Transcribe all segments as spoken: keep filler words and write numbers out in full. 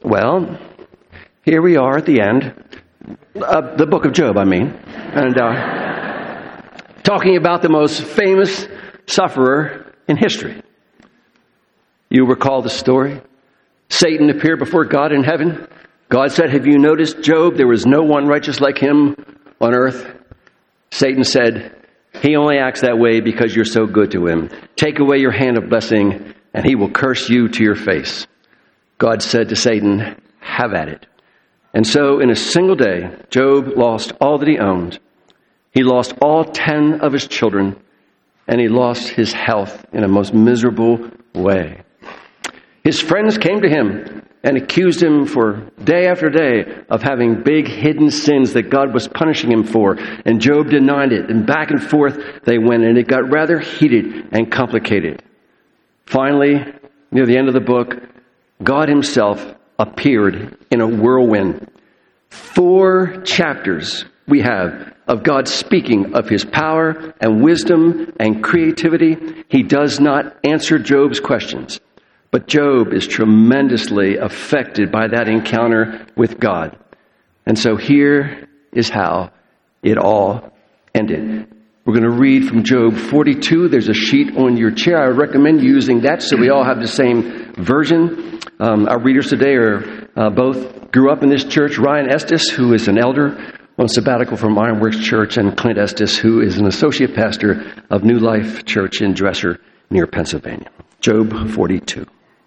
Well, here we are at the end. Uh, the book of Job, I mean. And uh, talking about the most famous sufferer in history. You recall the story? Satan appeared before God in heaven. God said, "Have you noticed, Job, there was no one righteous like him on earth?" Satan said, "He only acts that way because you're so good to him. Take away your hand of blessing, and he will curse you to your face." God said to Satan, "Have at it." And so in a single day, Job lost all that he owned. He lost all ten of his children, and he lost his health in a most miserable way. His friends came to him and accused him for day after day of having big hidden sins that God was punishing him for. And Job denied it. And back and forth they went, and it got rather heated and complicated. Finally, near the end of the book, God himself appeared in a whirlwind. Four chapters we have of God speaking of his power and wisdom and creativity. He does not answer Job's questions, but Job is tremendously affected by that encounter with God. And so here is how it all ended. We're going to read from Job forty-two. There's a sheet on your chair. I would recommend using that so we all have the same version. Um, our readers today are uh, both grew up in this church. Ryan Estes, who is an elder on sabbatical from Ironworks Church, and Clint Estes, who is an associate pastor of New Life Church in Dresser, near Pennsylvania. Job forty-two.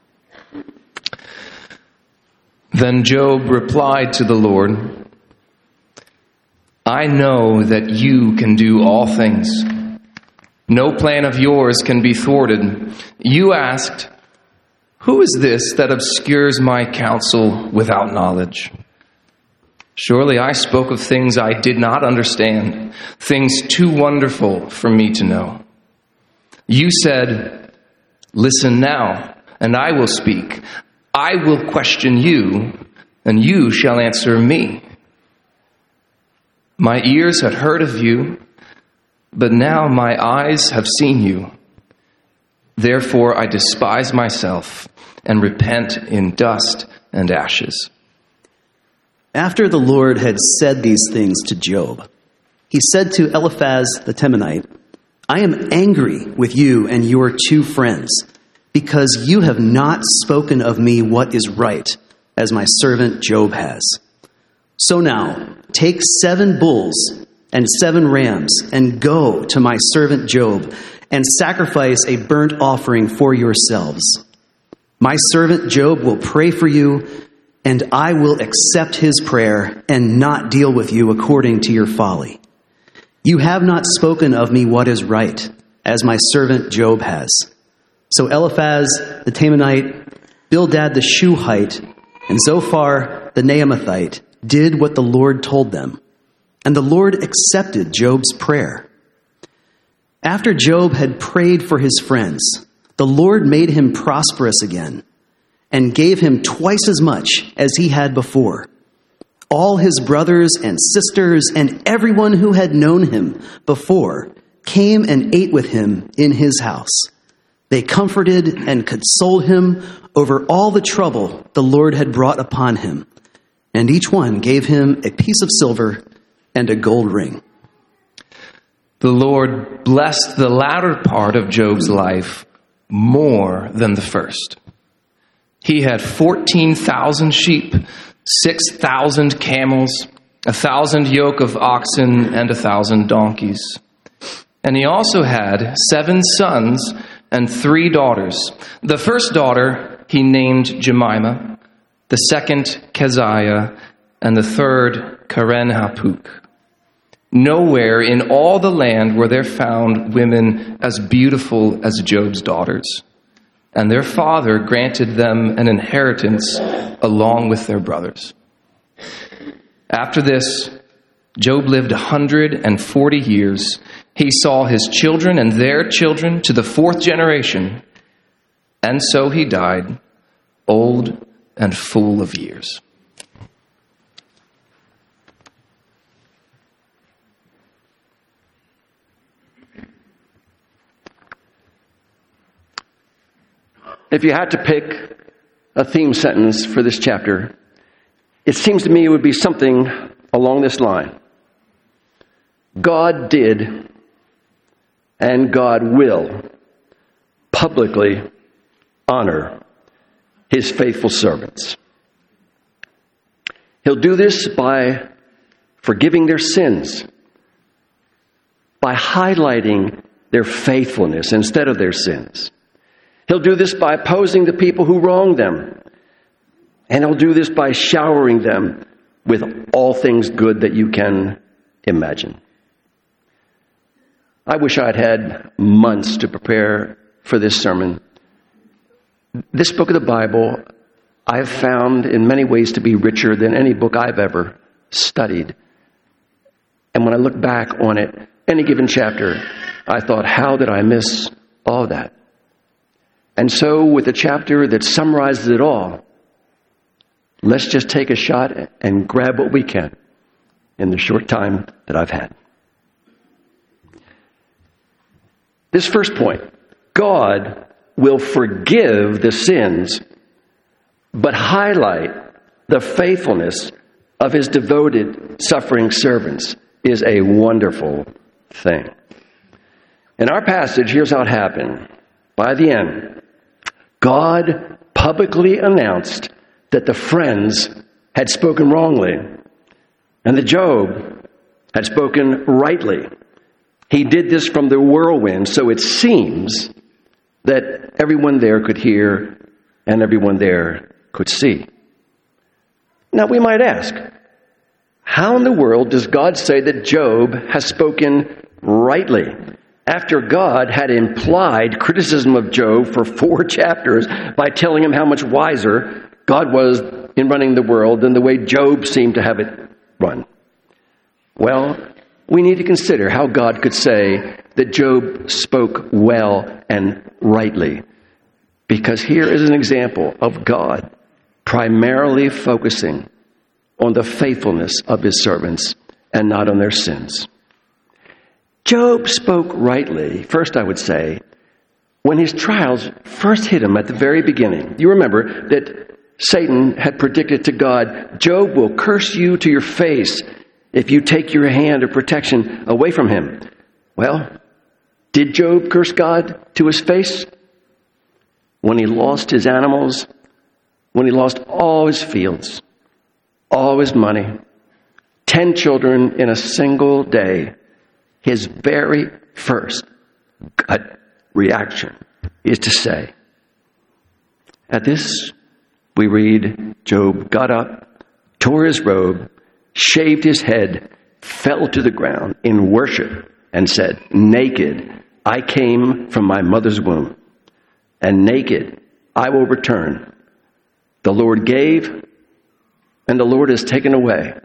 Then Job replied to the Lord, "I know that you can do all things. No plan of yours can be thwarted. You asked, 'Who is this that obscures my counsel without knowledge?' Surely I spoke of things I did not understand, things too wonderful for me to know. You said, 'Listen now, and I will speak. I will question you, and you shall answer me.' My ears had heard of you, but now my eyes have seen you. Therefore I despise myself and repent in dust and ashes." After the Lord had said these things to Job, he said to Eliphaz the Temanite, "I am angry with you and your two friends, because you have not spoken of me what is right, as my servant Job has. So now, take seven bulls and seven rams, and go to my servant Job, and sacrifice a burnt offering for yourselves. My servant Job will pray for you, and I will accept his prayer and not deal with you according to your folly. You have not spoken of me what is right, as my servant Job has." So Eliphaz the Temanite, Bildad the Shuhite, and Zophar the Naamathite did what the Lord told them, and the Lord accepted Job's prayer. After Job had prayed for his friends, the Lord made him prosperous again, and gave him twice as much as he had before. All his brothers and sisters and everyone who had known him before came and ate with him in his house. They comforted and consoled him over all the trouble the Lord had brought upon him, and each one gave him a piece of silver and a gold ring. The Lord blessed the latter part of Job's life more than the first. He had fourteen thousand sheep, six thousand camels, a thousand yoke of oxen, and a thousand donkeys. And he also had seven sons and three daughters. The first daughter he named Jemima, the second Keziah, and the third Karen-Hapuk. Nowhere in all the land were there found women as beautiful as Job's daughters, and their father granted them an inheritance along with their brothers. After this, Job lived a hundred and forty years. He saw his children and their children to the fourth generation, and so he died, old and full of years. If you had to pick a theme sentence for this chapter, it seems to me it would be something along this line. God did and God will publicly honor his faithful servants. He'll do this by forgiving their sins, by highlighting their faithfulness instead of their sins. He'll do this by opposing the people who wrong them. And he'll do this by showering them with all things good that you can imagine. I wish I'd had months to prepare for this sermon. This book of the Bible I've found in many ways to be richer than any book I've ever studied. And when I look back on it, any given chapter, I thought, how did I miss all that? And so with a chapter that summarizes it all, let's just take a shot and grab what we can in the short time that I've had. This first point, God will forgive the sins, but highlight the faithfulness of his devoted, suffering servants, is a wonderful thing. In our passage, here's how it happened. By the end, God publicly announced that the friends had spoken wrongly and that Job had spoken rightly. He did this from the whirlwind, so it seems that everyone there could hear and everyone there could see. Now we might ask, how in the world does God say that Job has spoken rightly after God had implied criticism of Job for four chapters by telling him how much wiser God was in running the world than the way Job seemed to have it run? Well, we need to consider how God could say that Job spoke well and rightly, because here is an example of God primarily focusing on the faithfulness of his servants and not on their sins. Job spoke rightly, first I would say, when his trials first hit him at the very beginning. You remember that Satan had predicted to God, Job will curse you to your face if you take your hand of protection away from him. Well, did Job curse God to his face? When he lost his animals, when he lost all his fields, all his money, ten children in a single day, his very first gut reaction is to say, at this, we read, Job got up, tore his robe, shaved his head, fell to the ground in worship, and said, naked I came from my mother's womb, and naked I will return. The Lord gave, and the Lord has taken away.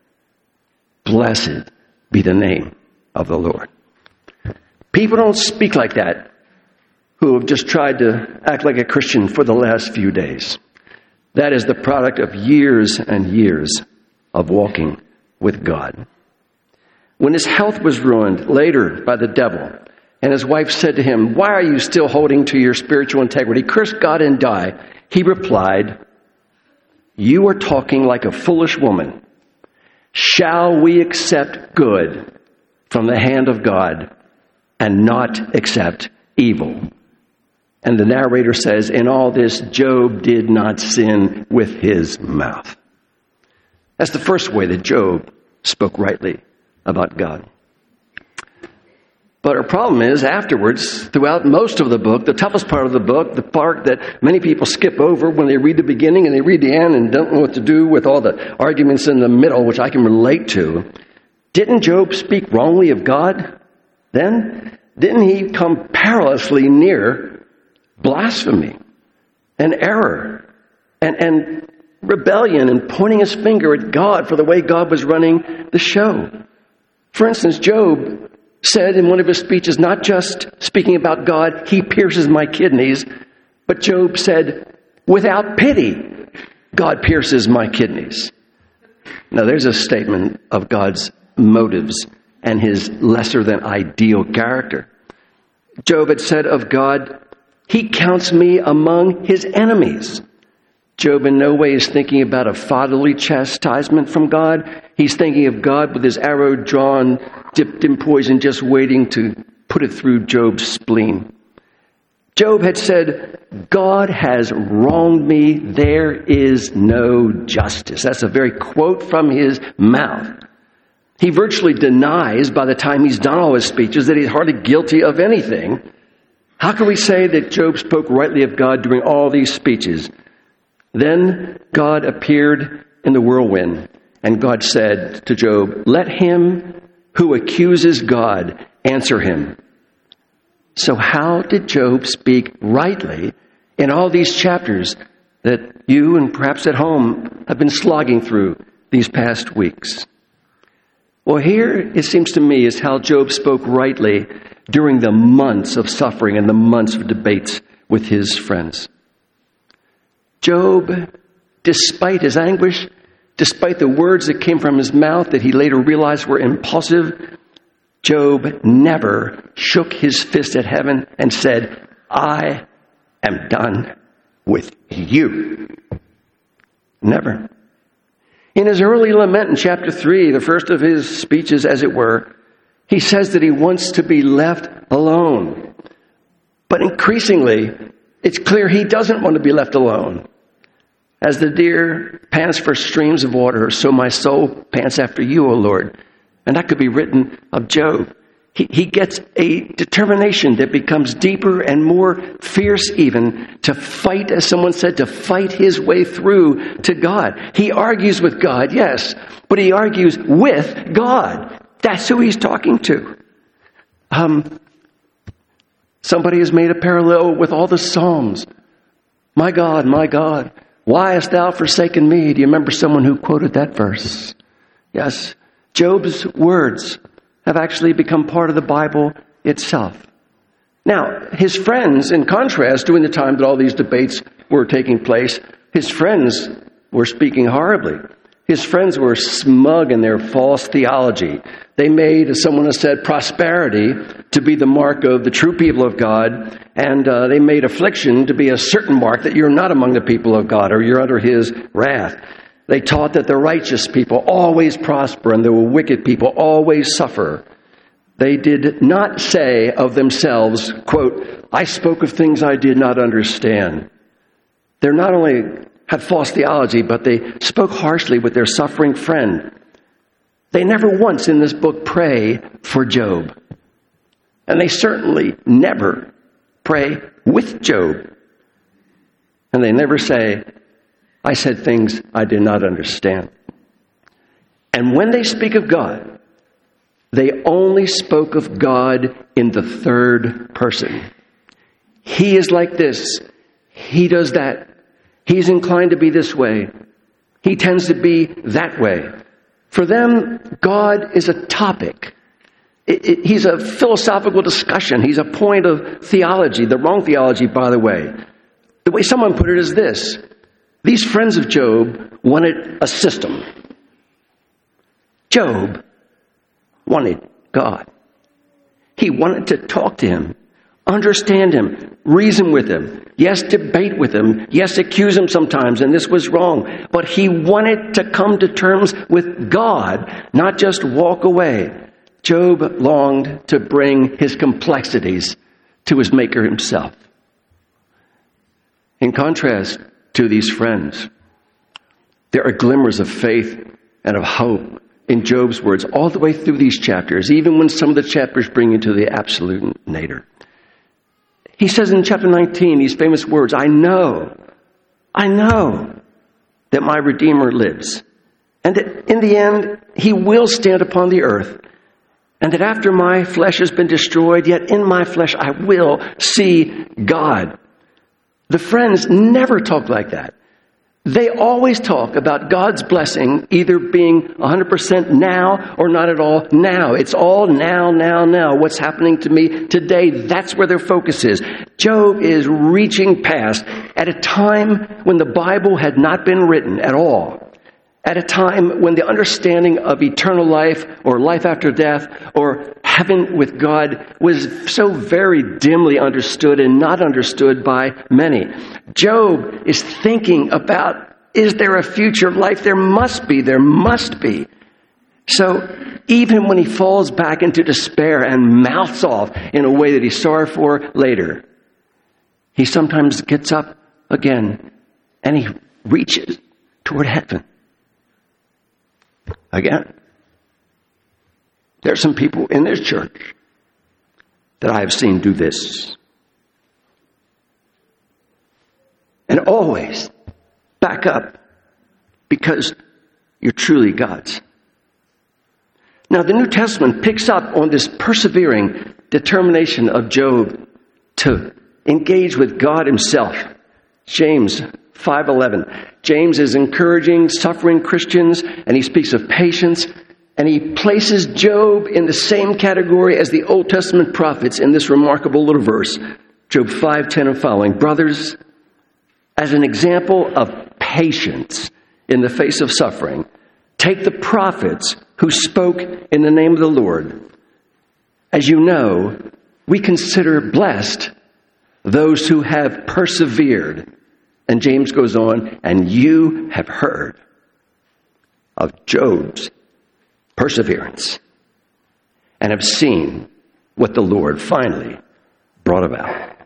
Blessed be the name of the Lord. People don't speak like that who have just tried to act like a Christian for the last few days. That is the product of years and years of walking with God. When his health was ruined later by the devil, and his wife said to him, why are you still holding to your spiritual integrity? Curse God and die. He replied, you are talking like a foolish woman. Shall we accept good from the hand of God and not accept evil? And the narrator says, in all this, Job did not sin with his mouth. That's the first way that Job spoke rightly about God. But our problem is afterwards, throughout most of the book, the toughest part of the book, the part that many people skip over when they read the beginning and they read the end and don't know what to do with all the arguments in the middle, which I can relate to. Didn't Job speak wrongly of God then? Didn't he come perilously near blasphemy and error and, and rebellion and pointing his finger at God for the way God was running the show? For instance, Job said in one of his speeches, not just speaking about God, he pierces my kidneys, but Job said, without pity, God pierces my kidneys. Now there's a statement of God's motives and his lesser than ideal character. Job had said of God, he counts me among his enemies. Job in no way is thinking about a fatherly chastisement from God. He's thinking of God with his arrow drawn, dipped in poison, just waiting to put it through Job's spleen. Job had said, God has wronged me. There is no justice. That's a very quote from his mouth. He virtually denies by the time he's done all his speeches that he's hardly guilty of anything. How can we say that Job spoke rightly of God during all these speeches? Then God appeared in the whirlwind, and God said to Job, let him who accuses God answer him. So how did Job speak rightly in all these chapters that you and perhaps at home have been slogging through these past weeks? Well, here it seems to me is how Job spoke rightly during the months of suffering and the months of debates with his friends. Job, despite his anguish, despite the words that came from his mouth that he later realized were impulsive, Job never shook his fist at heaven and said, I am done with you. Never. In his early lament in chapter three, the first of his speeches, as it were, he says that he wants to be left alone. But increasingly, it's clear he doesn't want to be left alone. As the deer pants for streams of water, so my soul pants after you, O Lord. And that could be written of Job. He, he gets a determination that becomes deeper and more fierce even to fight, as someone said, to fight his way through to God. He argues with God, yes, but he argues with God. That's who he's talking to. Um, somebody has made a parallel with all the Psalms. My God, my God, why hast thou forsaken me? Do you remember someone who quoted that verse? Yes. Job's words have actually become part of the Bible itself. Now, his friends, in contrast, during the time that all these debates were taking place, his friends were speaking horribly. His friends were smug in their false theology. They made, as someone has said, prosperity to be the mark of the true people of God, and uh, they made affliction to be a certain mark that you're not among the people of God or you're under his wrath. They taught that the righteous people always prosper and the wicked people always suffer. They did not say of themselves, quote, I spoke of things I did not understand. They're not only had false theology, but they spoke harshly with their suffering friend. They never once in this book pray for Job. And they certainly never pray with Job. And they never say, I said things I did not understand. And when they speak of God, they only spoke of God in the third person. He is like this. He does that. He's inclined to be this way. He tends to be that way. For them, God is a topic. It, it, he's a philosophical discussion. He's a point of theology. The wrong theology, by the way. The way someone put it is this. These friends of Job wanted a system. Job wanted God. He wanted to talk to him, understand him, reason with him. Yes, debate with him. Yes, accuse him sometimes, and this was wrong. But he wanted to come to terms with God, not just walk away. Job longed to bring his complexities to his Maker himself. In contrast to these friends, there are glimmers of faith and of hope in Job's words all the way through these chapters, even when some of the chapters bring you to the absolute nadir. He says in chapter nineteen, these famous words, I know, I know that my Redeemer lives, and that in the end, he will stand upon the earth, and that after my flesh has been destroyed, yet in my flesh I will see God. The friends never talk like that. They always talk about God's blessing either being one hundred percent now or not at all now. It's all now, now, now. What's happening to me today, that's where their focus is. Job is reaching past at a time when the Bible had not been written at all. At a time when the understanding of eternal life or life after death or heaven with God was so very dimly understood and not understood by many. Job is thinking about, is there a future of life? There must be, there must be. So even when he falls back into despair and mouths off in a way that he's sorry for later, he sometimes gets up again and he reaches toward heaven. Again, there are some people in this church that I have seen do this. And always back up because you're truly God's. Now, the New Testament picks up on this persevering determination of Job to engage with God himself. James five eleven. James is encouraging suffering Christians, and he speaks of patience, and he places Job in the same category as the Old Testament prophets in this remarkable little verse, Job five ten and following. Brothers, as an example of patience in the face of suffering, take the prophets who spoke in the name of the Lord. As you know, we consider blessed those who have persevered. And James goes on, and you have heard of Job's perseverance and have seen what the Lord finally brought about.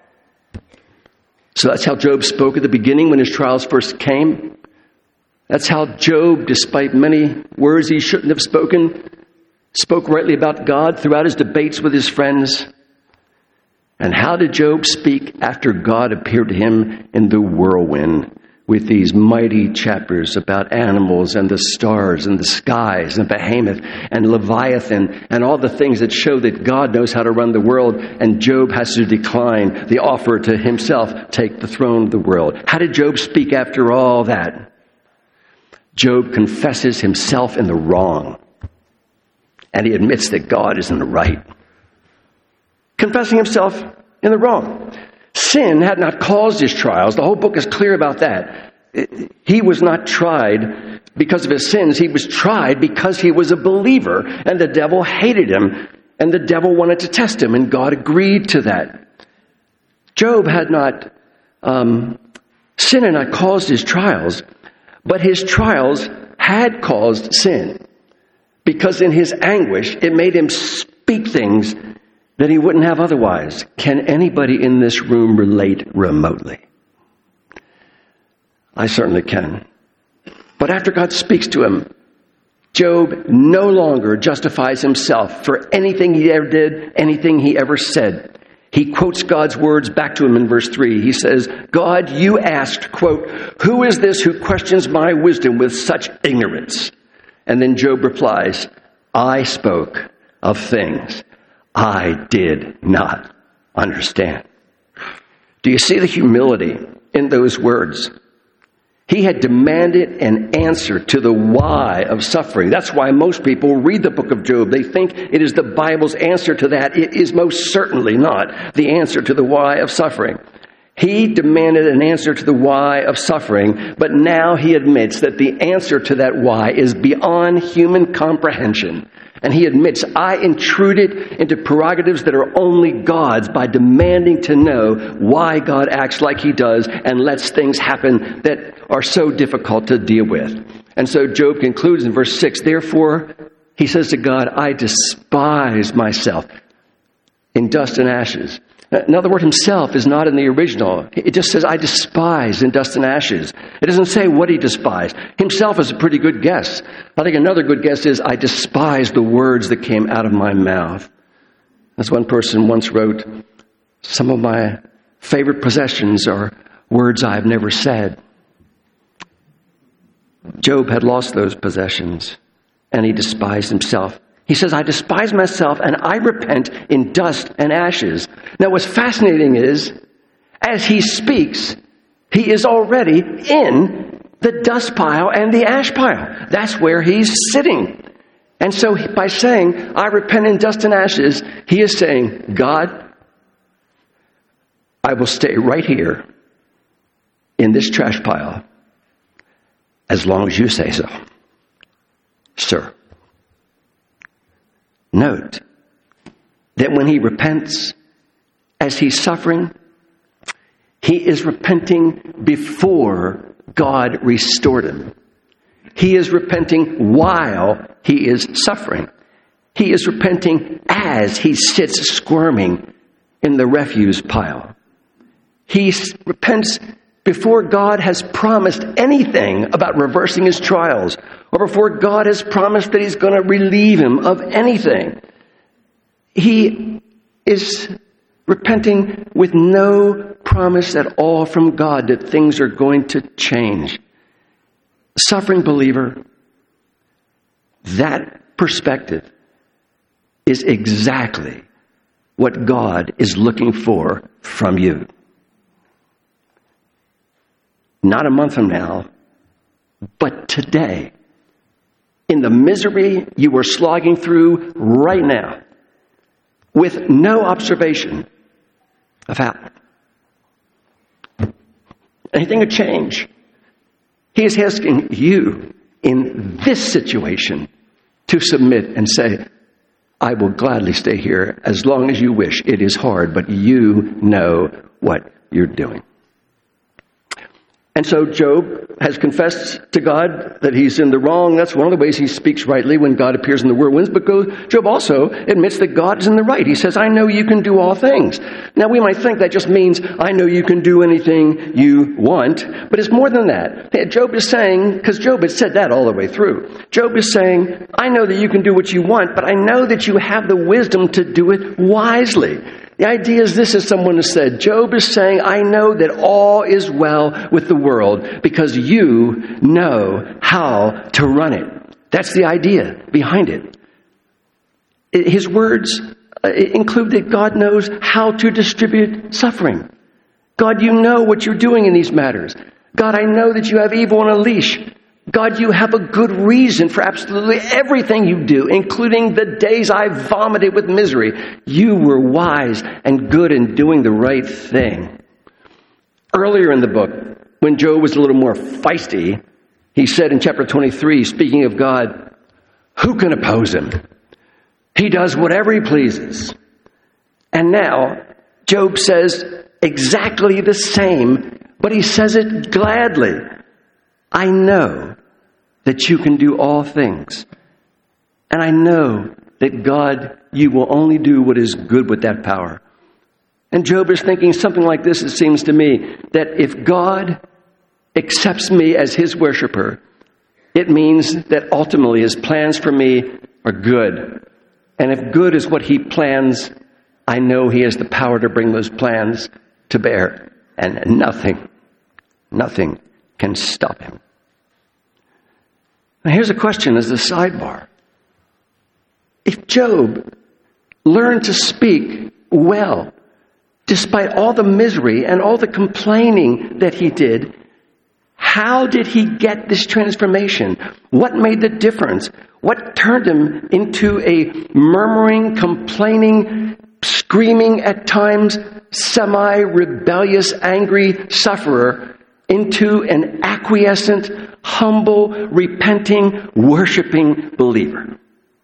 So that's how Job spoke at the beginning when his trials first came. That's how Job, despite many words he shouldn't have spoken, spoke rightly about God throughout his debates with his friends. And how did Job speak after God appeared to him in the whirlwind with these mighty chapters about animals and the stars and the skies and Behemoth and Leviathan and all the things that show that God knows how to run the world, and Job has to decline the offer to himself take the throne of the world? How did Job speak after all that? Job confesses himself in the wrong, and he admits that God is in the right. Confessing himself in the wrong. Sin had not caused his trials. The whole book is clear about that. He was not tried because of his sins. He was tried because he was a believer, and the devil hated him, and the devil wanted to test him, and God agreed to that. Job had not, um, sin had not caused his trials, but his trials had caused sin, because in his anguish, it made him speak things that he wouldn't have otherwise. Can anybody in this room relate remotely? I certainly can. But after God speaks to him, Job no longer justifies himself for anything he ever did, anything he ever said. He quotes God's words back to him in verse three. He says, God, you asked, quote, who is this who questions my wisdom with such ignorance? And then Job replies, I spoke of things I did not understand. Do you see the humility in those words? He had demanded an answer to the why of suffering. That's why most people read the book of Job. They think it is the Bible's answer to that. It is most certainly not the answer to the why of suffering. He demanded an answer to the why of suffering, but now he admits that the answer to that why is beyond human comprehension. And he admits, I intruded into prerogatives that are only God's by demanding to know why God acts like he does and lets things happen that are so difficult to deal with. And so Job concludes in verse six, therefore, he says to God, I despise myself in dust and ashes. Now, the word himself is not in the original. It just says, I despise in dust and ashes. It doesn't say what he despised. Himself is a pretty good guess. I think another good guess is, I despise the words that came out of my mouth. As one person once wrote, some of my favorite possessions are words I've never said. Job had lost those possessions, and he despised himself. He says, I despise myself and I repent in dust and ashes. Now, what's fascinating is, as he speaks, he is already in the dust pile and the ash pile. That's where he's sitting. And so by saying, I repent in dust and ashes, he is saying, God, I will stay right here in this trash pile as long as you say so, sir. Note, that when he repents, as he's suffering, he is repenting before God restored him. He is repenting while he is suffering. He is repenting as he sits squirming in the refuse pile. He repents before God has promised anything about reversing his trials, or before God has promised that he's going to relieve him of anything. He is repenting with no promise at all from God that things are going to change. Suffering believer, that perspective is exactly what God is looking for from you. Not a month from now, but today, in the misery you are slogging through right now, with no observation of how anything would change. He is asking you in this situation to submit and say, I will gladly stay here as long as you wish. It is hard, but you know what you're doing. And so Job has confessed to God that he's in the wrong. That's one of the ways he speaks rightly when God appears in the whirlwinds. But Job also admits that God is in the right. He says, I know you can do all things. Now we might think that just means, I know you can do anything you want. But it's more than that. Job is saying, because Job has said that all the way through. Job is saying, I know that you can do what you want, but I know that you have the wisdom to do it wisely. The idea is this, as someone has said, Job is saying, I know that all is well with the world because you know how to run it. That's the idea behind it. His words include that God knows how to distribute suffering. God, you know what you're doing in these matters. God, I know that you have evil on a leash. God, you have a good reason for absolutely everything you do, including the days I vomited with misery. You were wise and good in doing the right thing. Earlier in the book, when Job was a little more feisty, he said in chapter twenty-three, speaking of God, who can oppose him? He does whatever he pleases. And now, Job says exactly the same, but he says it gladly. I know that you can do all things. And I know that God, you will only do what is good with that power. And Job is thinking something like this, it seems to me, that if God accepts me as his worshiper, it means that ultimately his plans for me are good. And if good is what he plans, I know he has the power to bring those plans to bear. And nothing, nothing can stop him. Now here's a question as a sidebar. If Job learned to speak well, despite all the misery and all the complaining that he did, how did he get this transformation? What made the difference? What turned him into a murmuring, complaining, screaming at times, semi-rebellious, angry sufferer into an acquiescent, humble, repenting, worshiping believer?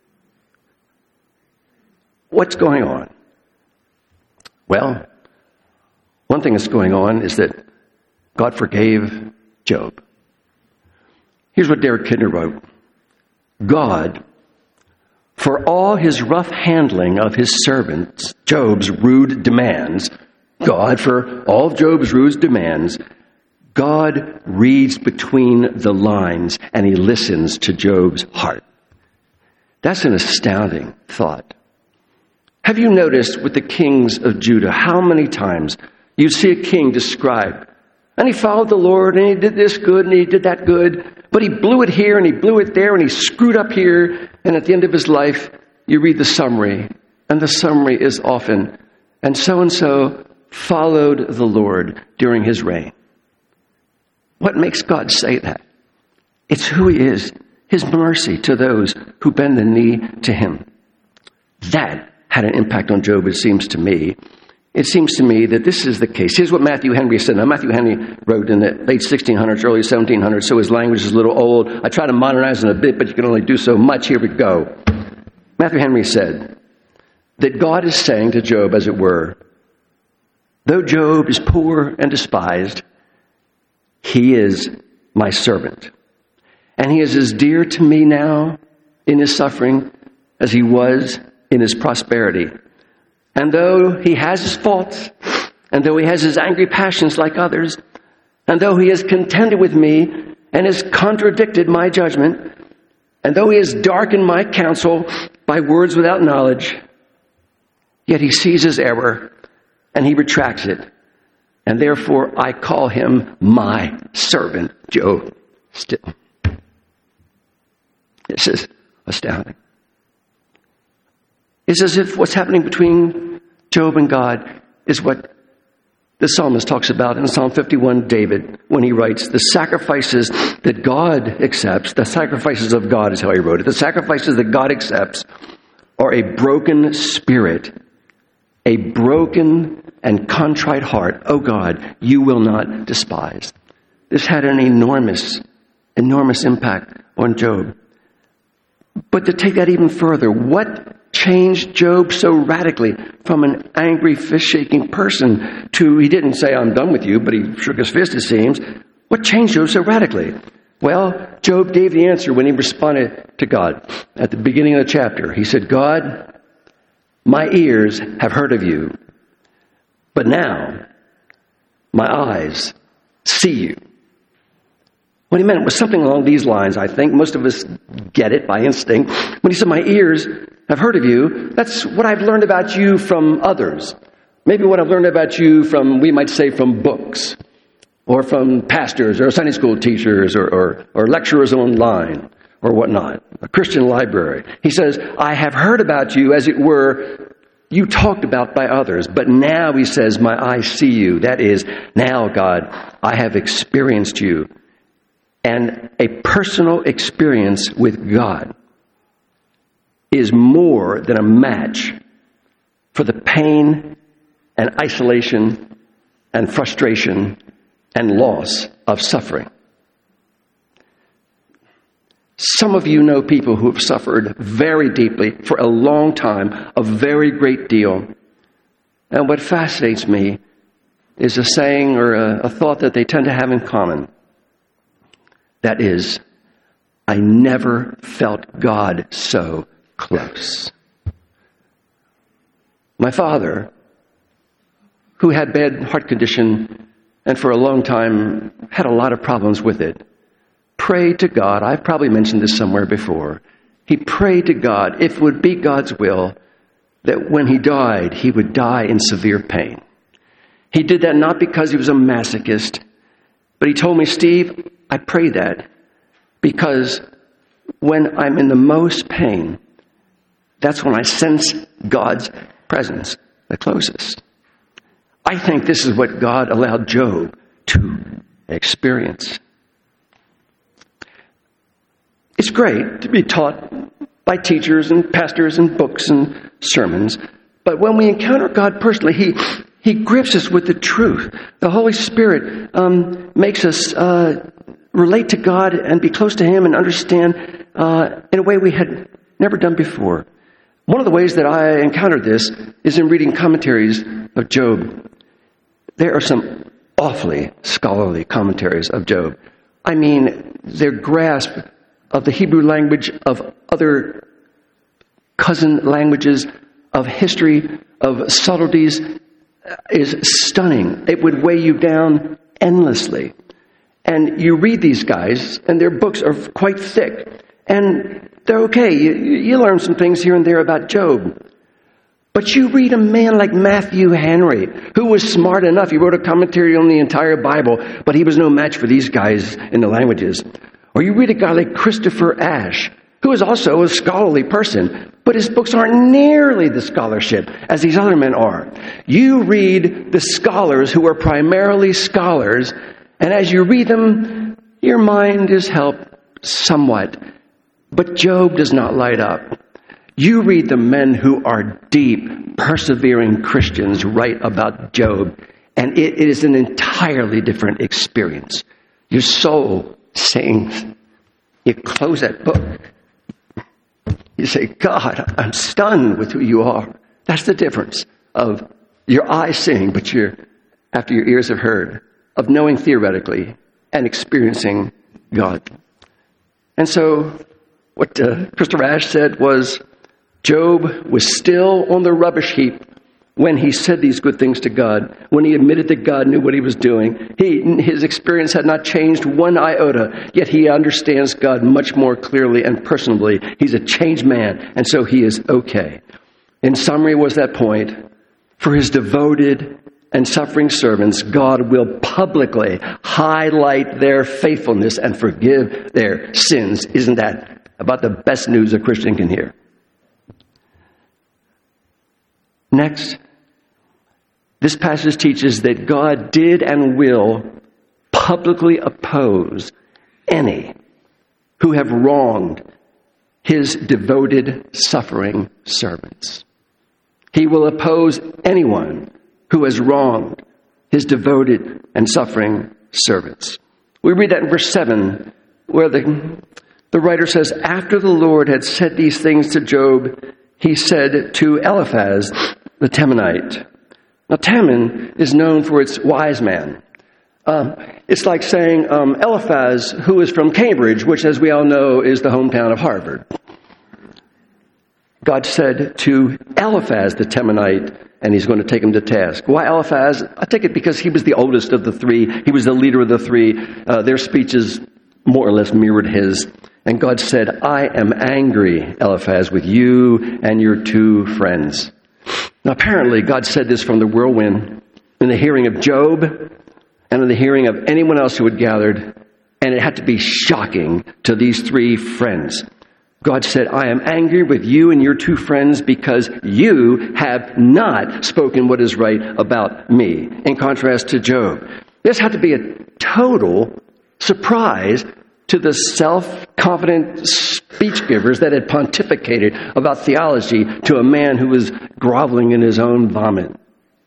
What's going on? Well, one thing that's going on is that God forgave Job. Here's what Derek Kidner wrote. God, for all his rough handling of his servant Job's rude demands, God, for all of Job's rude demands, God reads between the lines and he listens to Job's heart. That's an astounding thought. Have you noticed with the kings of Judah how many times you see a king described, and he followed the Lord and he did this good and he did that good, but he blew it here and he blew it there and he screwed up here, and at the end of his life you read the summary, and the summary is often, and so-and-so followed the Lord during his reign. What makes God say that? It's who he is, his mercy to those who bend the knee to him. That had an impact on Job, it seems to me. It seems to me that this is the case. Here's what Matthew Henry said. Now, Matthew Henry wrote in the late sixteen hundreds, early seventeen hundreds, so his language is a little old. I try to modernize it a bit, but you can only do so much. Here we go. Matthew Henry said, that God is saying to Job, as it were, though Job is poor and despised, he is my servant. And he is as dear to me now in his suffering as he was in his prosperity. And though he has his faults, and though he has his angry passions like others, and though he has contended with me and has contradicted my judgment, and though he has darkened my counsel by words without knowledge, yet he sees his error and he retracts it. And therefore I call him my servant Job still. This is astounding. It's as if what's happening between Job and God is what the psalmist talks about in Psalm fifty-one, David, when he writes, the sacrifices that God accepts, the sacrifices of God is how he wrote it, the sacrifices that God accepts are a broken spirit, a broken and contrite heart. Oh God, you will not despise. This had an enormous, enormous impact on Job. But to take that even further, what changed Job so radically from an angry, fist-shaking person to, he didn't say, I'm done with you, but he shook his fist, it seems. What changed Job so radically? Well, Job gave the answer when he responded to God at the beginning of the chapter. He said, God, my ears have heard of you, but now my eyes see you. What he meant was something along these lines, I think. Most of us get it by instinct. When he said, my ears have heard of you, that's what I've learned about you from others. Maybe what I've learned about you from, we might say, from books, or from pastors, or Sunday school teachers, or, or, or lecturers online, or whatnot, a Christian library. He says, I have heard about you, as it were, you talked about by others. But now, he says, my eyes see you. That is, now, God, I have experienced you. And a personal experience with God is more than a match for the pain and isolation and frustration and loss of suffering. Some of you know people who have suffered very deeply for a long time, a very great deal. And what fascinates me is a saying or a, a thought that they tend to have in common. That is, I never felt God so close. My father, who had bad heart condition and for a long time had a lot of problems with it, prayed to God. I've probably mentioned this somewhere before. He prayed to God, if it would be God's will, that when he died, he would die in severe pain. He did that not because he was a masochist, but he told me, Steve, I pray that because when I'm in the most pain, that's when I sense God's presence the closest. I think this is what God allowed Job to experience. It's great to be taught by teachers and pastors and books and sermons, but when we encounter God personally, He He grips us with the truth. The Holy Spirit um, makes us uh, relate to God and be close to Him and understand uh, in a way we had never done before. One of the ways that I encountered this is in reading commentaries of Job. There are some awfully scholarly commentaries of Job. I mean, their grasp of the Hebrew language, of other cousin languages, of history, of subtleties, is stunning. It would weigh you down endlessly. And you read these guys, and their books are quite thick. And they're okay. You, you learn some things here and there about Job. But you read a man like Matthew Henry, who was smart enough. He wrote a commentary on the entire Bible, but he was no match for these guys in the languages. Or you read a guy like Christopher Ashe, who is also a scholarly person, but his books aren't nearly the scholarship as these other men are. You read the scholars who are primarily scholars, and as you read them, your mind is helped somewhat. But Job does not light up. You read the men who are deep, persevering Christians write about Job, and it, it is an entirely different experience. Your soul sings. You close that book. You say, God, I'm stunned with who you are. That's the difference of your eyes seeing, but your, after your ears have heard, of knowing theoretically and experiencing God. And so what uh, Christopher Ash said was, Job was still on the rubbish heap when he said these good things to God, when he admitted that God knew what he was doing. He, his experience had not changed one iota, yet he understands God much more clearly and personally. He's a changed man, and so he is okay. In summary was that point, for his devoted and suffering servants, God will publicly highlight their faithfulness and forgive their sins. Isn't that about the best news a Christian can hear? Next, this passage teaches that God did and will publicly oppose any who have wronged his devoted, suffering servants. He will oppose anyone who has wronged his devoted and suffering servants. We read that in verse seven, where the, the writer says, after the Lord had said these things to Job, he said to Eliphaz the Temanite. Now, Teman is known for its wise man. Um, it's like saying um, Eliphaz, who is from Cambridge, which, as we all know, is the hometown of Harvard. God said to Eliphaz the Temanite, and he's going to take him to task. Why Eliphaz? I take it because he was the oldest of the three. He was the leader of the three. Uh, their speeches more or less mirrored his. And God said, I am angry, Eliphaz, with you and your two friends. Now, apparently, God said this from the whirlwind in the hearing of Job and in the hearing of anyone else who had gathered. And it had to be shocking to these three friends. God said, I am angry with you and your two friends because you have not spoken what is right about me, in contrast to Job. This had to be a total surprise to the self-confident speech givers that had pontificated about theology to a man who was groveling in his own vomit.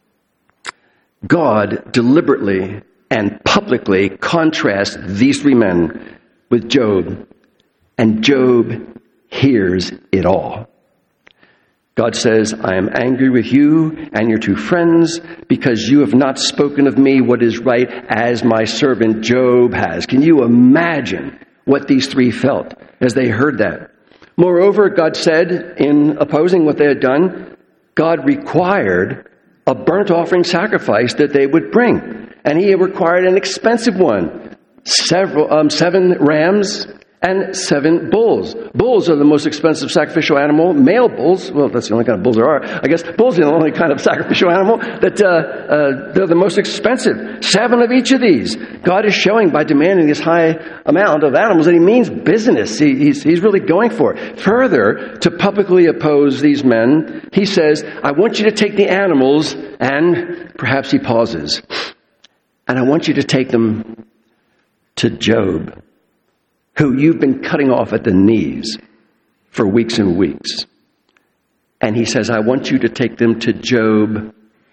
God deliberately and publicly contrasts these three men with Job, and Job hears it all. God says, I am angry with you and your two friends because you have not spoken of me what is right as my servant Job has. Can you imagine what these three felt as they heard that? Moreover, God said, in opposing what they had done, God required a burnt offering sacrifice that they would bring. And he required an expensive one. Several, um, seven rams and seven bulls. Bulls are the most expensive sacrificial animal. Male bulls, well, that's the only kind of bulls there are. I guess bulls are the only kind of sacrificial animal that uh, uh, they're the most expensive. Seven of each of these. God is showing by demanding this high amount of animals that he means business. He, he's, he's really going for it. Further, to publicly oppose these men, he says, I want you to take the animals, and perhaps he pauses, and I want you to take them to Job, who you've been cutting off at the knees for weeks and weeks. And he says, I want you to take them to Job,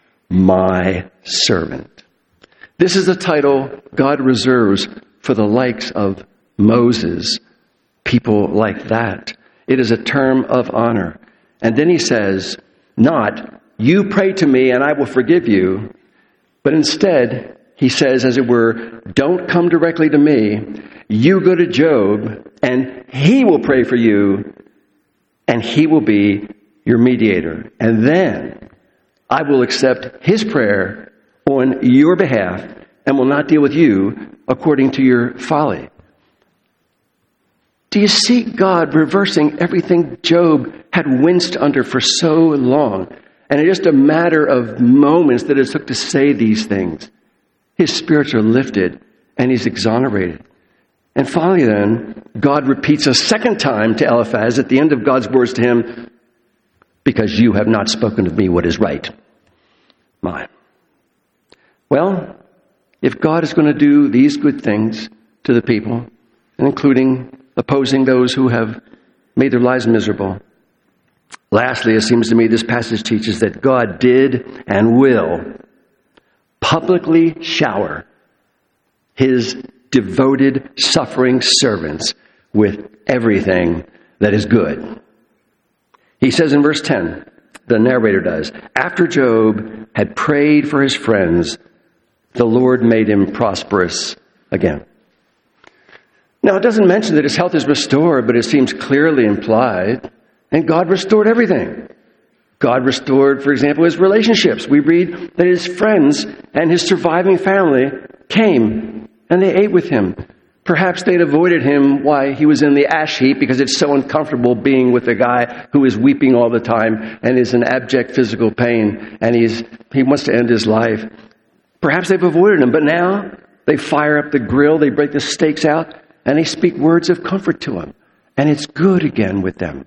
my servant. This is the title God reserves for the likes of Moses, people like that. It is a term of honor. And then he says, not, you pray to me and I will forgive you, but instead, he says, as it were, don't come directly to me. You go to Job, and he will pray for you, and he will be your mediator. And then I will accept his prayer on your behalf and will not deal with you according to your folly. Do you see God reversing everything Job had winced under for so long? And it's just a matter of moments that it took to say these things. His spirits are lifted, and he's exonerated. And finally then, God repeats a second time to Eliphaz at the end of God's words to him, because you have not spoken of me what is right. My. Well, if God is going to do these good things to the people, and including opposing those who have made their lives miserable, lastly, it seems to me this passage teaches that God did and will publicly shower his devoted, suffering servants with everything that is good. He says in verse ten, the narrator does. After Job had prayed for his friends, the Lord made him prosperous again. Now, it doesn't mention that his health is restored, but it seems clearly implied. And God restored everything. God restored, for example, his relationships. We read that his friends and his surviving family came and they ate with him. Perhaps they'd avoided him while he was in the ash heap because it's so uncomfortable being with a guy who is weeping all the time and is in abject physical pain and he's he wants to end his life. Perhaps they've avoided him, but now they fire up the grill, they break the steaks out, and they speak words of comfort to him. And it's good again with them.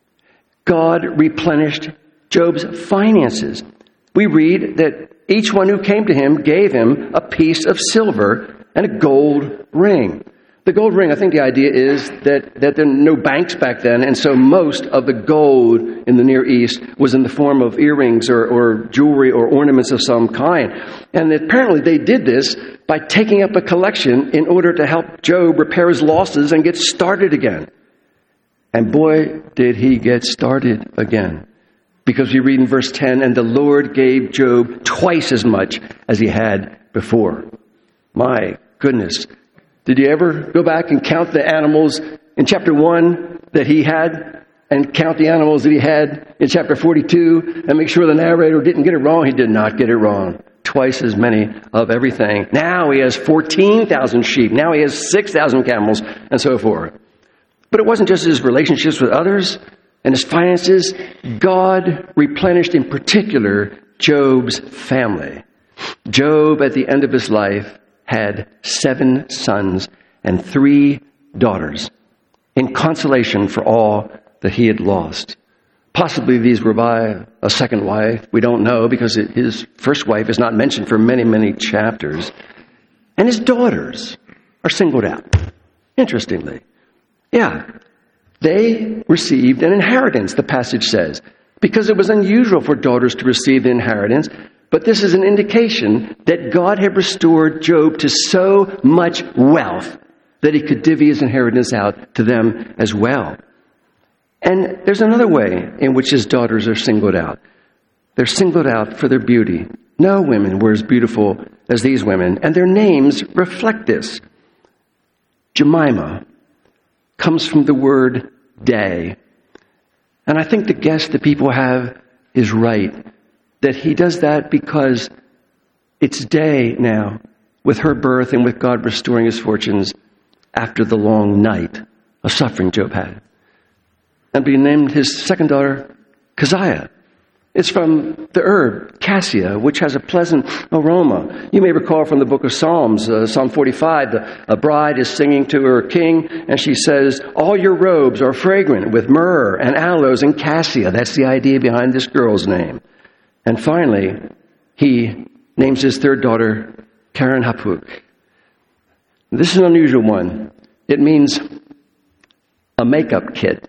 God replenished Job's finances. We read that each one who came to him gave him a piece of silver and a gold ring. The gold ring, I think the idea is that, that there were no banks back then, and so most of the gold in the Near East was in the form of earrings or, or jewelry or ornaments of some kind. And apparently they did this by taking up a collection in order to help Job repair his losses and get started again. And boy, did he get started again. Because we read in verse ten, and the Lord gave Job twice as much as he had before. My goodness. Did you ever go back and count the animals in chapter one that he had and count the animals that he had in chapter forty-two and make sure the narrator didn't get it wrong? He did not get it wrong. Twice as many of everything. Now he has fourteen thousand sheep. Now he has six thousand camels and so forth. But it wasn't just his relationships with others and his finances. God replenished in particular Job's family. Job, at the end of his life, had seven sons and three daughters in consolation for all that he had lost. Possibly these were by a second wife. We don't know because his first wife is not mentioned for many, many chapters. And his daughters are singled out. Interestingly. Yeah, they received an inheritance, the passage says, because it was unusual for daughters to receive the inheritance. But this is an indication that God had restored Job to so much wealth that he could divvy his inheritance out to them as well. And there's another way in which his daughters are singled out. They're singled out for their beauty. No women were as beautiful as these women, and their names reflect this. Jemima comes from the word day. And I think the guess that people have is right. That he does that because it's day now with her birth and with God restoring his fortunes after the long night of suffering Job had. And he named his second daughter Keziah. It's from the herb cassia, which has a pleasant aroma. You may recall from the book of Psalms, uh, Psalm forty-five, the, a bride is singing to her king, and she says, all your robes are fragrant with myrrh and aloes and cassia. That's the idea behind this girl's name. And finally, he names his third daughter Karen Hapuk. This is an unusual one. It means a makeup kit,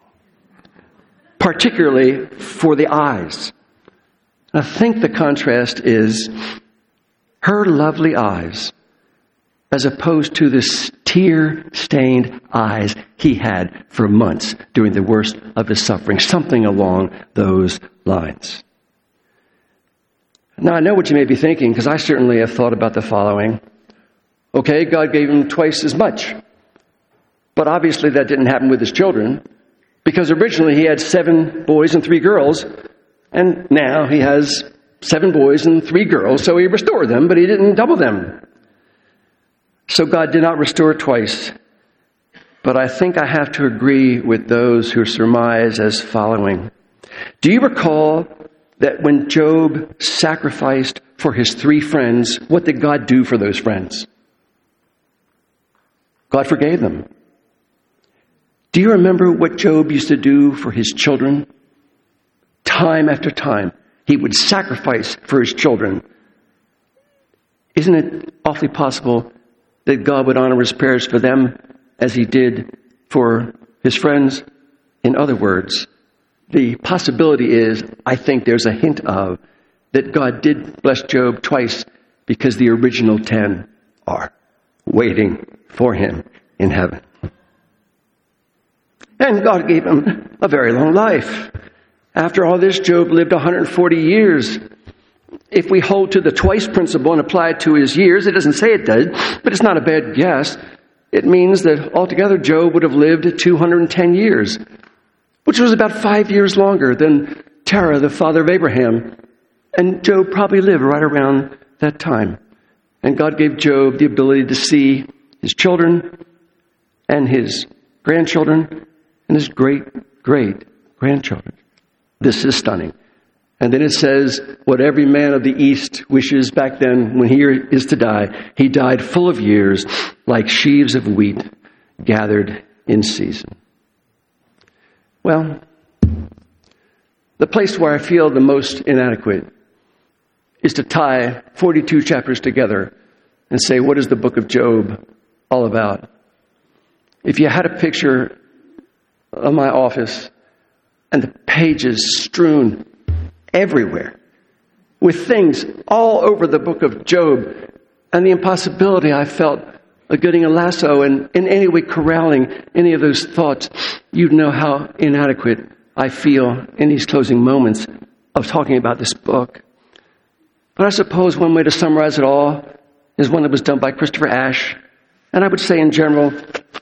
particularly for the eyes. I think the contrast is her lovely eyes as opposed to the tear-stained eyes he had for months during the worst of his suffering, something along those lines. Now, I know what you may be thinking, because I certainly have thought about the following. Okay, God gave him twice as much. But obviously that didn't happen with his children, because originally he had seven boys and three girls, and now he has seven boys and three girls, so he restored them, but he didn't double them. So God did not restore twice. But I think I have to agree with those who surmise as following. Do you recall that when Job sacrificed for his three friends, what did God do for those friends? God forgave them. Do you remember what Job used to do for his children? Time after time, he would sacrifice for his children. Isn't it awfully possible that God would honor his prayers for them as he did for his friends? In other words, the possibility is, I think there's a hint of, that God did bless Job twice because the original ten are waiting for him in heaven. And God gave him a very long life. After all this, Job lived one hundred forty years. If we hold to the twice principle and apply it to his years, it doesn't say it does, but it's not a bad guess. It means that altogether Job would have lived two hundred ten years, which was about five years longer than Terah, the father of Abraham. And Job probably lived right around that time. And God gave Job the ability to see his children and his grandchildren and his great-great-grandchildren. This is stunning. And then it says, what every man of the East wishes back then when he is to die, he died full of years like sheaves of wheat gathered in season. Well, the place where I feel the most inadequate is to tie forty-two chapters together and say, what is the book of Job all about? If you had a picture of my office and the pages strewn everywhere with things all over the book of Job and the impossibility I felt of getting a lasso and in any way corralling any of those thoughts, you'd know how inadequate I feel in these closing moments of talking about this book. But I suppose one way to summarize it all is one that was done by Christopher Ashe. And I would say in general,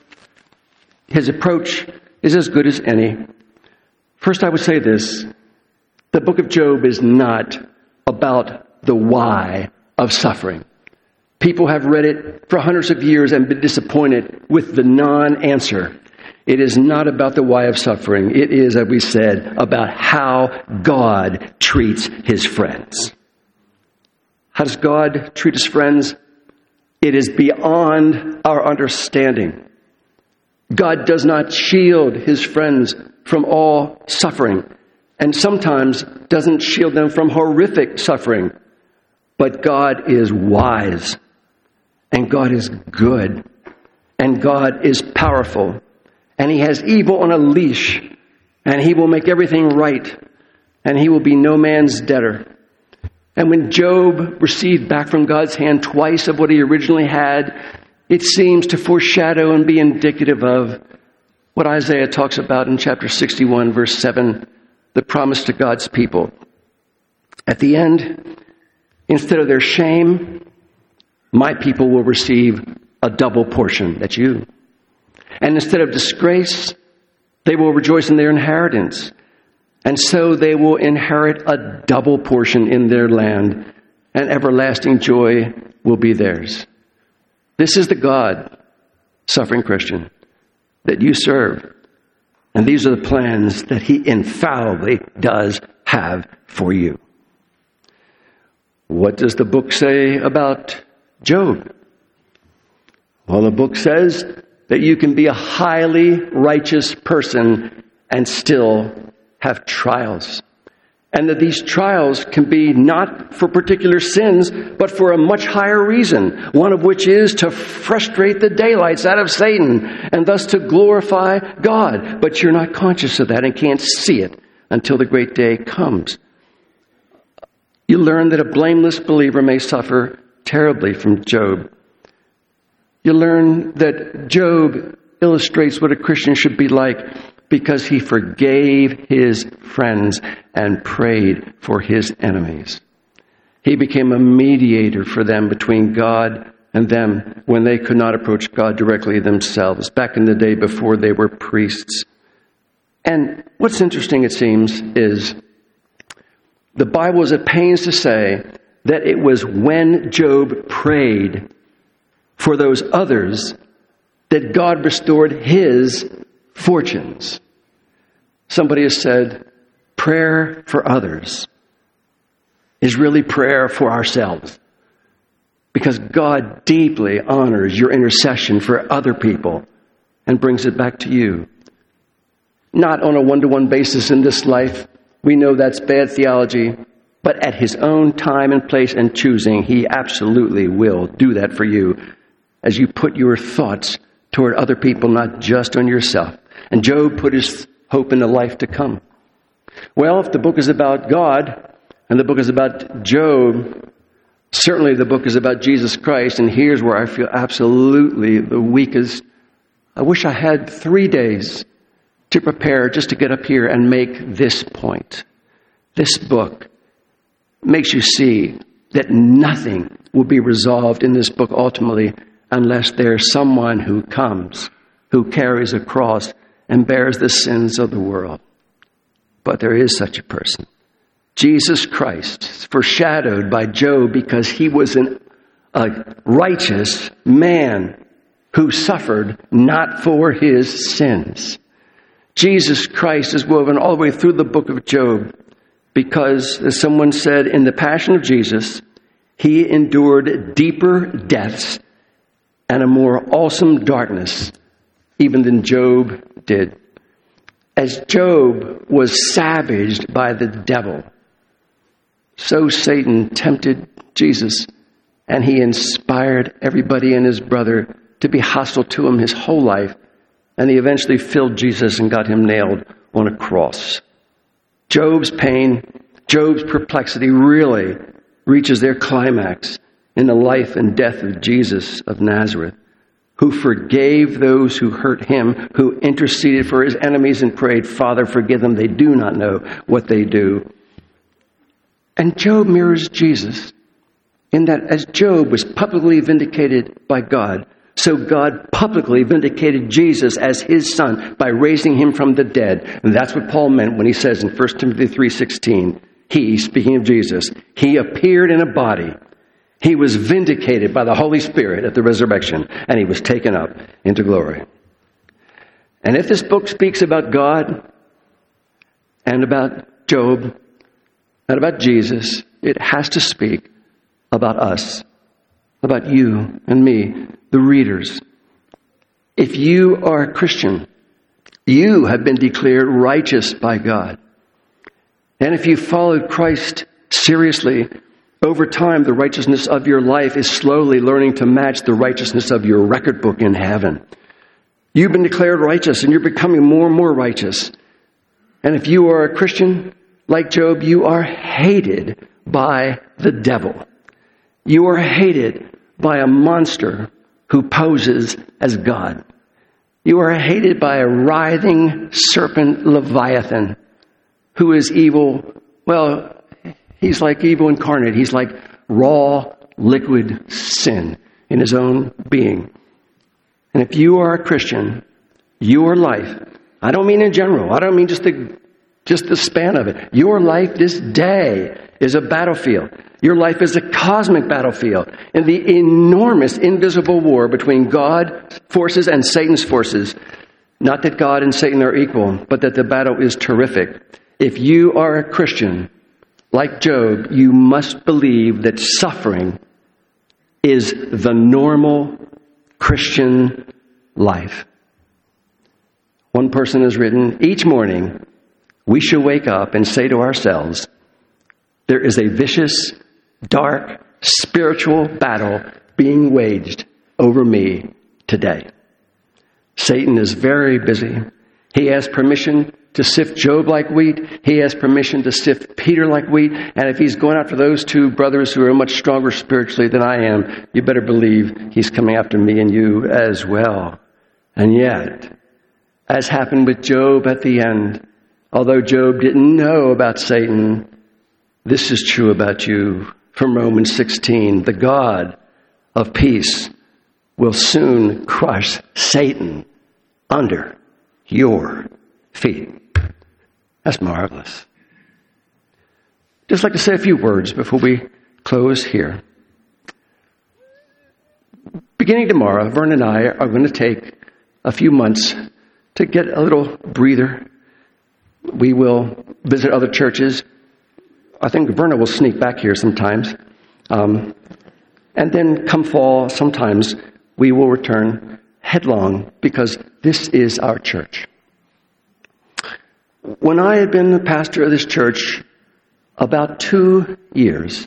his approach is as good as any. First, I would say this. The book of Job is not about the why of suffering. People have read it for hundreds of years and been disappointed with the non-answer. It is not about the why of suffering. It is, as we said, about how God treats his friends. How does God treat his friends? It is beyond our understanding. God does not shield his friends from all suffering, and sometimes doesn't shield them from horrific suffering. But God is wise, and God is good, and God is powerful, and he has evil on a leash, and he will make everything right, and he will be no man's debtor. And when Job received back from God's hand twice of what he originally had, it seems to foreshadow and be indicative of what Isaiah talks about in chapter sixty-one, verse seven, the promise to God's people. At the end, instead of their shame, my people will receive a double portion. That's you. And instead of disgrace, they will rejoice in their inheritance. And so they will inherit a double portion in their land, and everlasting joy will be theirs. This is the God, suffering Christian, that you serve. And these are the plans that he infallibly does have for you. What does the book say about Job? Well, the book says that you can be a highly righteous person and still have trials. And that these trials can be not for particular sins, but for a much higher reason, one of which is to frustrate the daylights out of Satan and thus to glorify God. But you're not conscious of that and can't see it until the great day comes. You learn that a blameless believer may suffer terribly from Job. You learn that Job illustrates what a Christian should be like because he forgave his friends and prayed for his enemies. He became a mediator for them between God and them when they could not approach God directly themselves, back in the day before they were priests. And what's interesting, it seems, is the Bible is at pains to say that it was when Job prayed for those others that God restored his fortunes. Somebody has said, prayer for others is really prayer for ourselves, because God deeply honors your intercession for other people and brings it back to you. Not on a one-to-one basis in this life. We know that's bad theology, but at his own time and place and choosing, he absolutely will do that for you as you put your thoughts toward other people, not just on yourself. And Job put his hope in the life to come. Well, if the book is about God and the book is about Job, certainly the book is about Jesus Christ. And here's where I feel absolutely the weakest. I wish I had three days to prepare just to get up here and make this point. This book makes you see that nothing will be resolved in this book ultimately unless there's someone who comes, who carries a cross and bears the sins of the world. But there is such a person. Jesus Christ, foreshadowed by Job because he was an, a righteous man who suffered not for his sins. Jesus Christ is woven all the way through the book of Job because, as someone said, in the passion of Jesus, he endured deeper depths and a more awesome darkness even than Job did. As Job was savaged by the devil, so Satan tempted Jesus, and he inspired everybody and his brother to be hostile to him his whole life, and he eventually filled Jesus and got him nailed on a cross. Job's pain, Job's perplexity really reaches their climax in the life and death of Jesus of Nazareth, who forgave those who hurt him, who interceded for his enemies and prayed, Father, forgive them, they do not know what they do. And Job mirrors Jesus in that as Job was publicly vindicated by God, so God publicly vindicated Jesus as his son by raising him from the dead. And that's what Paul meant when he says in First Timothy three sixteen, he, speaking of Jesus, he appeared in a body. He was vindicated by the Holy Spirit at the resurrection, and he was taken up into glory. And if this book speaks about God and about Job and about Jesus, it has to speak about us, about you and me, the readers. If you are a Christian, you have been declared righteous by God. And if you followed Christ seriously, over time, the righteousness of your life is slowly learning to match the righteousness of your record book in heaven. You've been declared righteous, and you're becoming more and more righteous. And if you are a Christian, like Job, you are hated by the devil. You are hated by a monster who poses as God. You are hated by a writhing serpent Leviathan who is evil. Well, he's like evil incarnate. He's like raw, liquid sin in his own being. And if you are a Christian, your life, I don't mean in general, I don't mean just the, just the span of it. Your life this day is a battlefield. Your life is a cosmic battlefield in the enormous invisible war between God's forces and Satan's forces. Not that God and Satan are equal, but that the battle is terrific. If you are a Christian, like Job, you must believe that suffering is the normal Christian life. One person has written, each morning we should wake up and say to ourselves, there is a vicious, dark, spiritual battle being waged over me today. Satan is very busy. He has permission to sift Job like wheat. He has permission to sift Peter like wheat. And if he's going after those two brothers who are much stronger spiritually than I am, you better believe he's coming after me and you as well. And yet, as happened with Job at the end, although Job didn't know about Satan, this is true about you. From Romans sixteen, the God of peace will soon crush Satan under your feet. That's marvelous. Just like to say a few words before we close here. Beginning tomorrow, Vern and I are going to take a few months to get a little breather. We will visit other churches. I think Verna will sneak back here sometimes. Um, and then come fall, sometimes we will return headlong because this is our church. When I had been the pastor of this church about two years,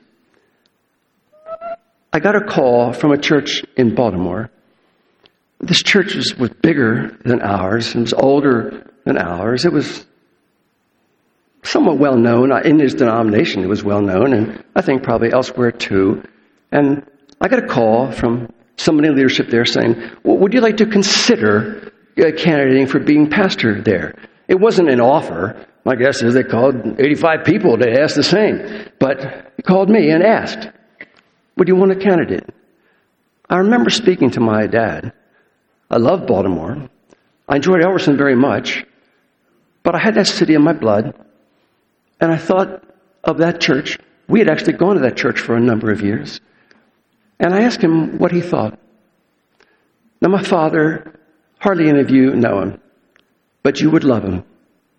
I got a call from a church in Baltimore. This church was, was bigger than ours. It was older than ours. It was somewhat well known. In his denomination, it was well known, and I think probably elsewhere too. And I got a call from somebody in leadership there saying, well, would you like to consider uh, candidating for being pastor there? It wasn't an offer. My guess is they called eighty-five people to ask the same. But he called me and asked, would you want a candidate? I remember speaking to my dad. I love Baltimore. I enjoyed Elverson very much. But I had that city in my blood. And I thought of that church. We had actually gone to that church for a number of years. And I asked him what he thought. Now, my father, hardly any of you know him, but you would love him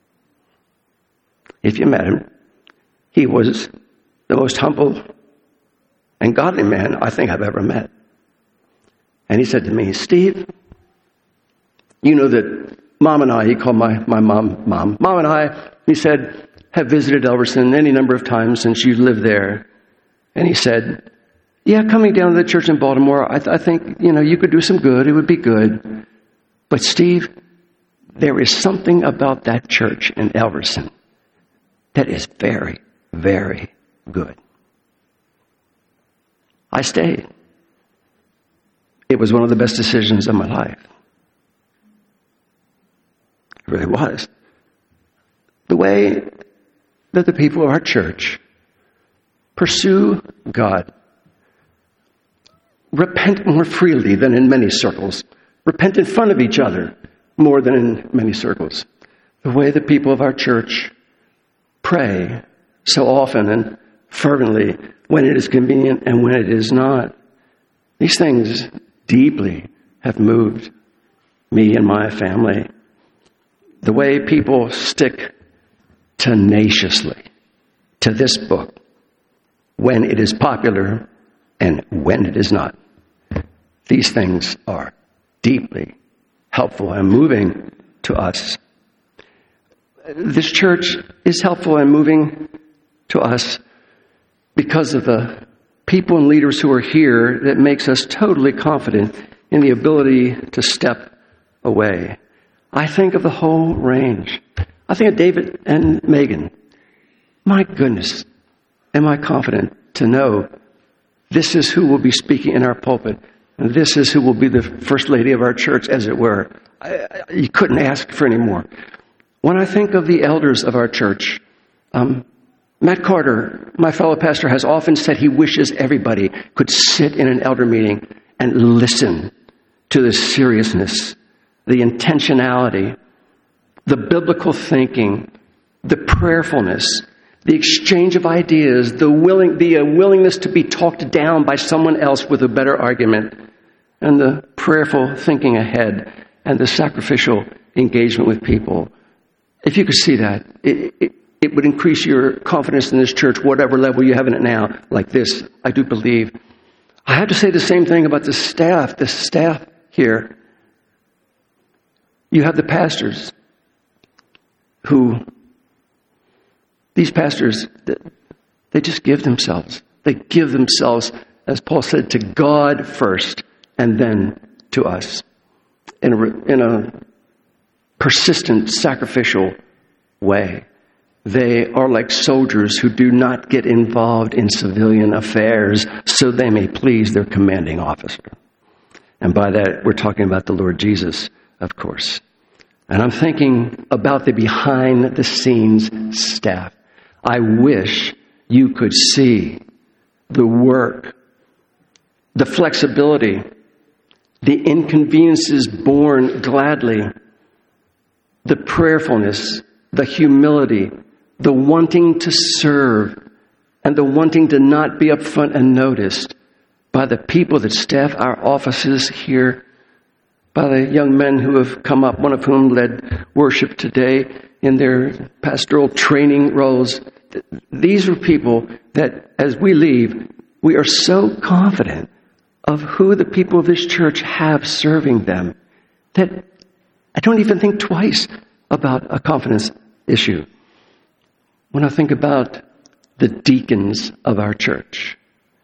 if you met him. He was the most humble and godly man I think I've ever met. And he said to me, Steve, you know that Mom and I, he called my, my mom, Mom. Mom and I, he said, have visited Elverson any number of times since you lived there. And he said, yeah, coming down to the church in Baltimore, I, th- I think, you know, you could do some good. It would be good. But Steve, there is something about that church in Elverson that is very, very good. I stayed. It was one of the best decisions of my life. It really was. The way that the people of our church pursue God, repent more freely than in many circles, repent in front of each other more than in many circles. The way the people of our church pray so often and fervently when it is convenient and when it is not. These things deeply have moved me and my family. The way people stick tenaciously to this book when it is popular and when it is not. These things are deeply helpful and moving to us. This church is helpful and moving to us because of the people and leaders who are here that makes us totally confident in the ability to step away. I think of the whole range. I think of David and Megan. My goodness, am I confident to know this is who will be speaking in our pulpit, and this is who will be the first lady of our church, as it were. I, I, you couldn't ask for any more. When I think of the elders of our church, um, Matt Carter, my fellow pastor, has often said he wishes everybody could sit in an elder meeting and listen to the seriousness, the intentionality, the biblical thinking, the prayerfulness, the exchange of ideas, the willing, the uh, willingness to be talked down by someone else with a better argument, and the prayerful thinking ahead, and the sacrificial engagement with people. If you could see that, it, it, it would increase your confidence in this church, whatever level you have in it now, like this, I do believe. I have to say the same thing about the staff, the staff here. You have the pastors who, these pastors, they just give themselves. They give themselves, as Paul said, to God first and then to us in a, in a persistent, sacrificial way. They are like soldiers who do not get involved in civilian affairs so they may please their commanding officer. And by that, we're talking about the Lord Jesus, of course. And I'm thinking about the behind-the-scenes staff. I wish you could see the work, the flexibility, the inconveniences borne gladly, the prayerfulness, the humility, the wanting to serve, and the wanting to not be up front and noticed by the people that staff our offices here, by the young men who have come up, one of whom led worship today in their pastoral training roles. These are people that, as we leave, we are so confident of who the people of this church have serving them that I don't even think twice about a confidence issue. When I think about the deacons of our church.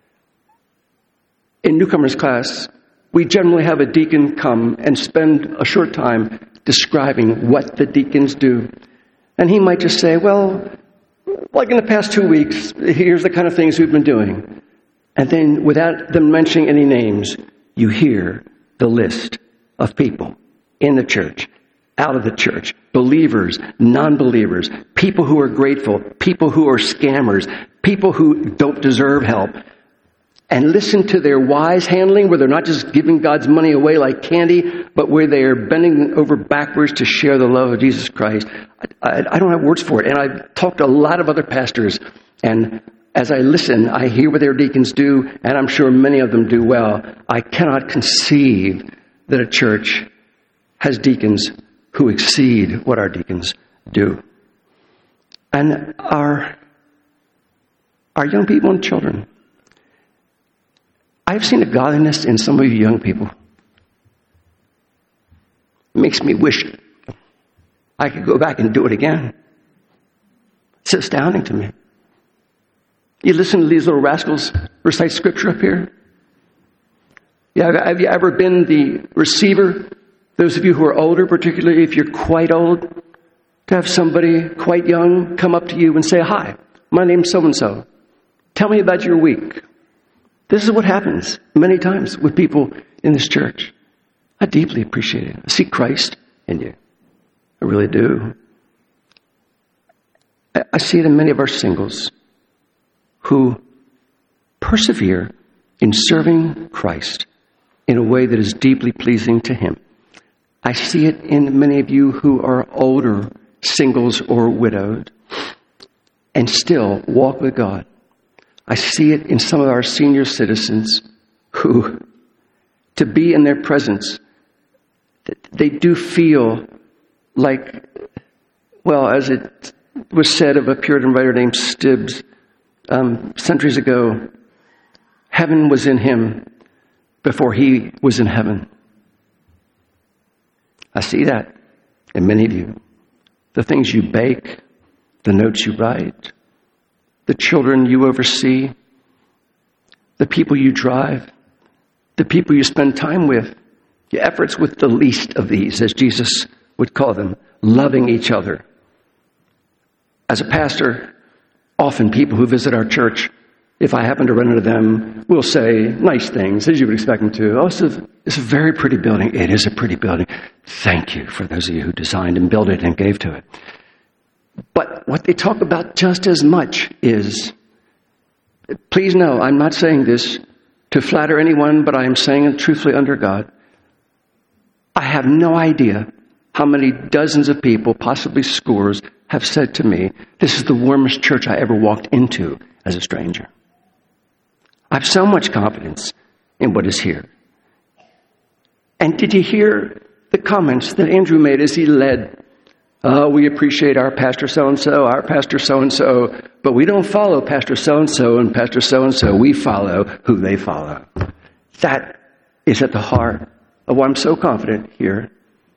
In newcomers class, we generally have a deacon come and spend a short time describing what the deacons do. And he might just say, well, like in the past two weeks, here's the kind of things we've been doing. And then without them mentioning any names, you hear the list of people in the church out of the church. Believers, non-believers, people who are grateful, people who are scammers, people who don't deserve help. And listen to their wise handling, where they're not just giving God's money away like candy, but where they are bending over backwards to share the love of Jesus Christ. I, I, I don't have words for it. And I've talked to a lot of other pastors, and as I listen, I hear what their deacons do, and I'm sure many of them do well. I cannot conceive that a church has deacons who exceed what our deacons do. And our, our young people and children, I've seen a godliness in some of you young people. It makes me wish I could go back and do it again. It's astounding to me. You listen to these little rascals recite scripture up here? Yeah, have you ever been the receiver? Those of you who are older, particularly if you're quite old, to have somebody quite young come up to you and say, "Hi, my name's so-and-so. Tell me about your week." This is what happens many times with people in this church. I deeply appreciate it. I see Christ in you. I really do. I see it in many of our singles who persevere in serving Christ in a way that is deeply pleasing to Him. I see it in many of you who are older singles or widowed and still walk with God. I see it in some of our senior citizens who, to be in their presence, they do feel like, well, as it was said of a Puritan writer named Stibbs um, centuries ago, heaven was in him before he was in heaven. I see that in many of you. The things you bake, the notes you write, the children you oversee, the people you drive, the people you spend time with, your efforts with the least of these, as Jesus would call them, loving each other. As a pastor, often people who visit our church, if I happen to run into them, will say nice things, as you would expect them to. Oh, it's a, it's a very pretty building. It is a pretty building. Thank you for those of you who designed and built it and gave to it. But what they talk about just as much is, please know, I'm not saying this to flatter anyone, but I am saying it truthfully under God. I have no idea how many dozens of people, possibly scores, have said to me, "This is the warmest church I ever walked into as a stranger." I have so much confidence in what is here. And did you hear the comments that Andrew made as he led? Oh, we appreciate our pastor so-and-so, our pastor so-and-so, but we don't follow pastor so-and-so and pastor so-and-so. We follow who they follow. That is at the heart of why I'm so confident here.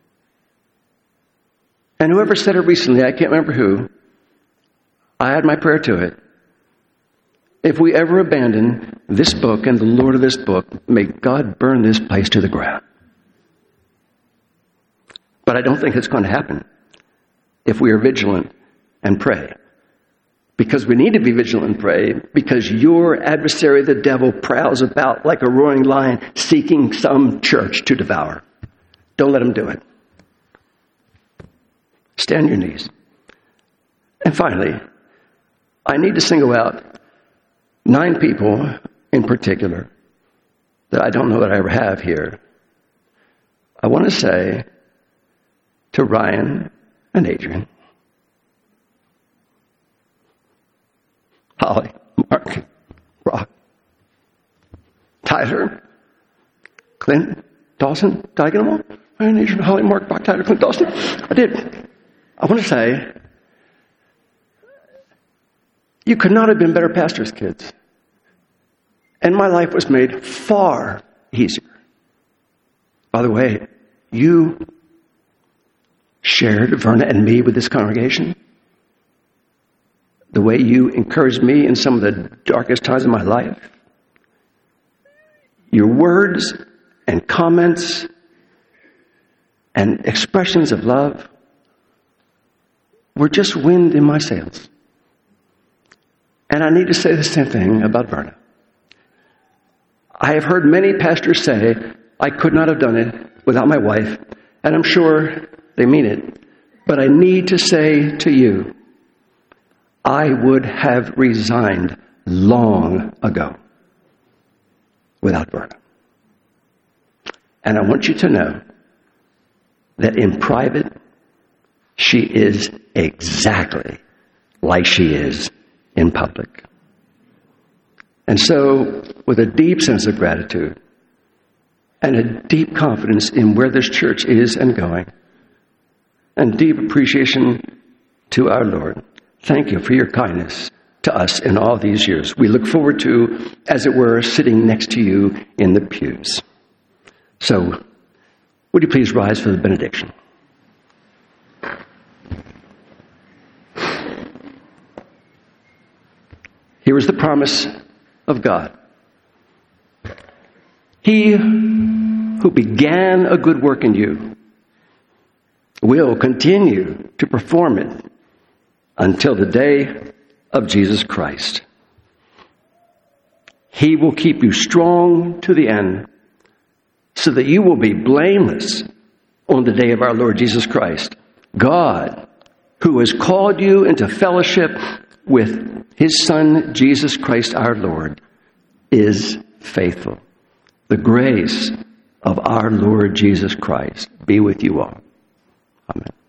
And whoever said it recently, I can't remember who, I add my prayer to it. If we ever abandon this book and the Lord of this book, may God burn this place to the ground. But I don't think it's going to happen if we are vigilant and pray. Because we need to be vigilant and pray, because your adversary, the devil, prowls about like a roaring lion seeking some church to devour. Don't let him do it. Stand on your knees. And finally, I need to single out nine people in particular that I don't know that I ever have here. I want to say to Ryan and Adrian, Holly, Mark, Rock, Tyler, Clint, Dawson. Did I get them all? Ryan, Adrian, Holly, Mark, Rock, Tyler, Clint, Dawson. I did. I want to say, you could not have been better pastors' kids. And my life was made far easier. By the way, you shared Verna and me with this congregation. The way you encouraged me in some of the darkest times of my life. Your words and comments and expressions of love were just wind in my sails. And I need to say the same thing about Verna. I have heard many pastors say, I could not have done it without my wife. And I'm sure they mean it. But I need to say to you, I would have resigned long ago without Verna. And I want you to know that in private, she is exactly like she is in public. And so, with a deep sense of gratitude and a deep confidence in where this church is and going, and deep appreciation to our Lord, thank you for your kindness to us in all these years. We look forward to, as it were, sitting next to you in the pews. So, would you please rise for the benediction? Here is the promise of God. He who began a good work in you will continue to perform it until the day of Jesus Christ. He will keep you strong to the end so that you will be blameless on the day of our Lord Jesus Christ. God, who has called you into fellowship with his Son, Jesus Christ our Lord, is faithful. The grace of our Lord Jesus Christ be with you all. Amen.